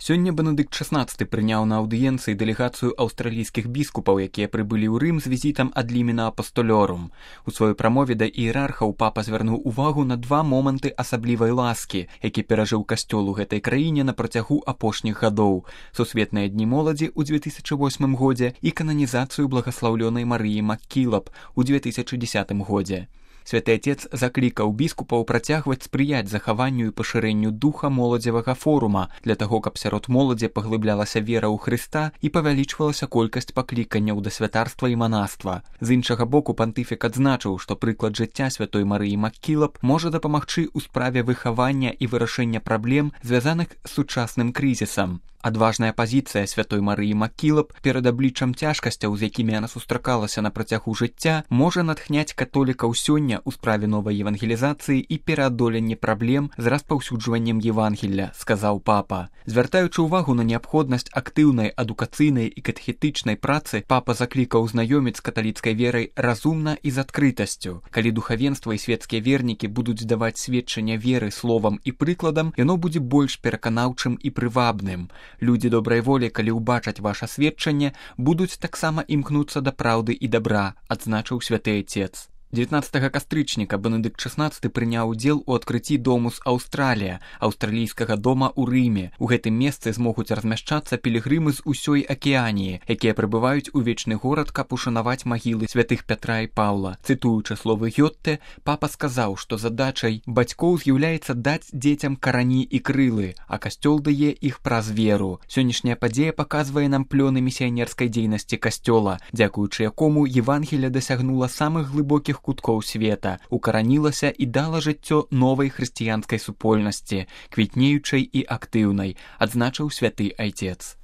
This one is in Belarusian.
Сёння Бенедыкт XVI прыняў на аўдыенцыі дэлегацыю аўстралійскіх біскупаў, якія прыбылі ў Рым з візітам ад лімена апостолёрум. У сваёй прамове да іерархаў папа звярнуў увагу на два моманты асаблівай ласкі, які перажыў касцёл у гэтай краіне на працягу апошніх гадоў: сусветныя дні моладзі ў 2008 годзе і кананізацыю благаслаўлёнай Марыі Маккілап у 2010 годзе. Святы Отец заклікаў біскупаў працягваць спрыяць захаванню і пашырэнню духа моладзевага форума для таго, каб сярод моладзі паглыблялася вера ў Хрыста і павялічвалася колькасць пакліканняў да святарства і манаства. З іншага боку, пантыфік адзначыў, што прыклад жыцця святой Марыі Маккілап можа дапамагчы ў справе выхавання і вырашэння праблем, звязаных з сучасным крызісам. Адважная пазіцыя святой Марыі Маккілап перад абліччам цяжкасцяў, з якімі яна сустракалася на працягу жыцця, можа натхняць католікаў сёння ў справе новай евангелізацыі і пераадоленні праблем з распаўсюджваннем Евангелля, сказаў папа. Звяртаючы ўвагу на неабходнасць актыўнай адукацыйнай і катэхетычнай працы, папа заклікаў знаёміць з каталіцкай верай разумна і з адкрытасцю. Калі духавенства і свецкія вернікі будуць даваць сведчанне веры словам і прыкладам, яно будзе больш пераканаўчым і прывабным. Людзі добрай волі, калі ўбачаць ваша сведчанне, будуць таксама імкнуцца да праўды і дабра, адзначыў святы Отец. 19 кастрычніка Бенедыкт XVI прыняў удзел у адкрыцці Домус Аўстралія, аўстралійскага дома ў Рыме. У гэтым месцы змогуць размяшчацца пілігрымы з усёй акіяніі, якія прыбываюць у вечны горад, каб ушанаваць магілы святых Пятра і Паўла. Цытуючы словы Гёте, папа сказаў, што задачай бацькоў з'яўляецца даць дзецям карані і крылы, а касцёл дае іх праз веру. Сённяшняя падзея паказвае нам плёны місіянерскай дзейнасці касцёла, дзякуючы якому Евангелле дасягнула самых глыбокіх куткоў света, укаранілася і дала жыццё новай хрысціянскай супольнасці, квітнеючай і актыўнай, адзначыў святы Айцец.